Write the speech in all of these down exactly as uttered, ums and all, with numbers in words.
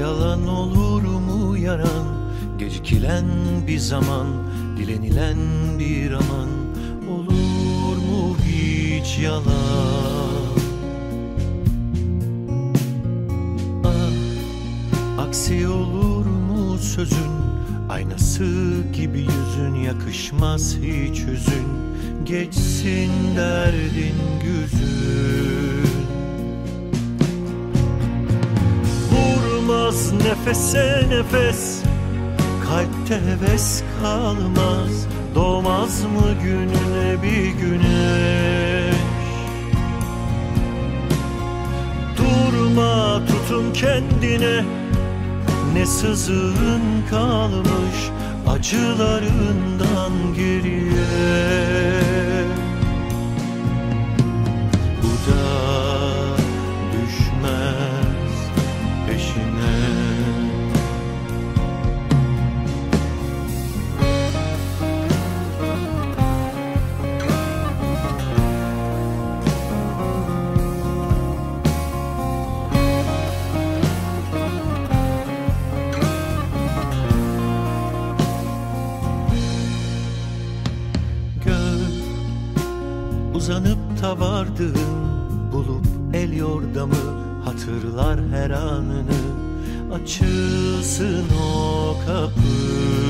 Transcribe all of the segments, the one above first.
Yalan olur mu yaran, gecikilen bir zaman, dilenilen bir aman, olur mu hiç yalan? Ah, aksi olur mu sözün, aynası gibi yüzün, yakışmaz hiç hüzün, geçsin derdin güzün. Vurmaz nefese nefes, kalpte heves kalmaz, doğmaz mı gününe bir güneş? Durma, tutun kendine, ne sızın kalmış acılarından geriye. Bu da düşmez peşine. Uzanıp da vardığın, bulup el yordamı, hatırlar her anını, açılsın o kapı.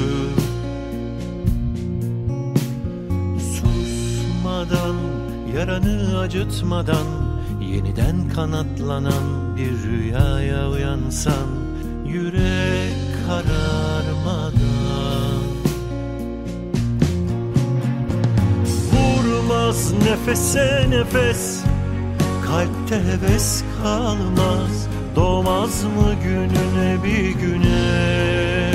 Susmadan, yaranı acıtmadan, yeniden kanatlanan bir rüyaya uyansan, yürek kararmadan. Nefese nefes, kalpte heves kalmaz, doğmaz mı gününe bir güneş?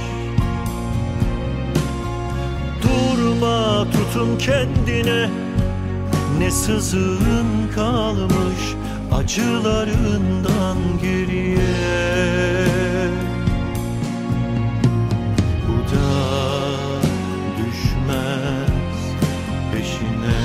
Durma, tutun kendine, ne sızın kalmış acılarından geriye. Bu da düşmez peşine.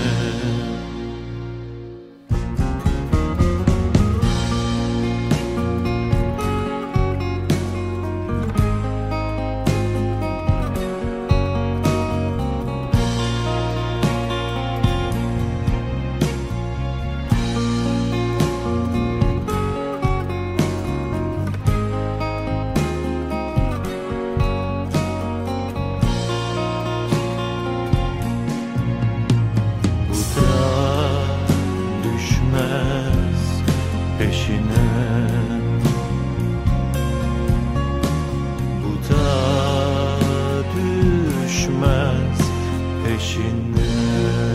Peşine, bu da düşmez peşine.